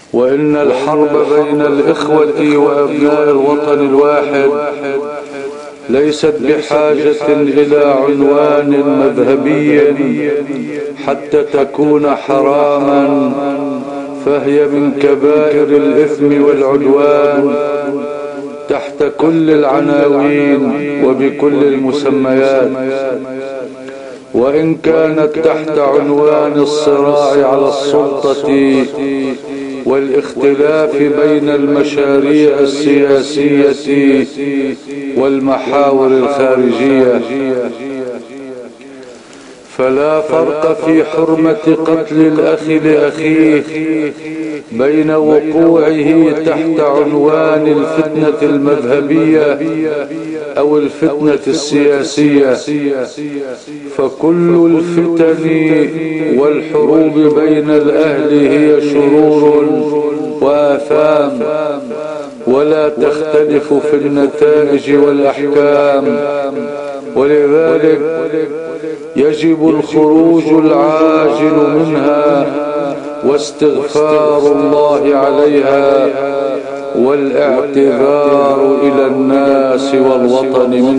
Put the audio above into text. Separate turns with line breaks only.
وإن الحرب بين الإخوة وأبناء الوطن الواحد ليست بحاجة إلى عنوان مذهبي حتى تكون حراما، فهي من كبائر الإثم والعدوان تحت كل العناوين وبكل المسميات. وإن كانت تحت عنوان الصراع على السلطة والاختلاف بين المشاريع السياسية والمحاور الخارجية، فلا فرق في حرمة قتل الأخ لأخيه بين وقوعه تحت عنوان الفتنة المذهبية أو الفتنة السياسية، فكل الفتن والحروب بين الأهل هي شرور وآثام، ولا تختلف في النتائج والأحكام. ولذلك يجب الخروج العاجل منها واستغفار الله عليها والاعتذار إلى الناس والوطن منها.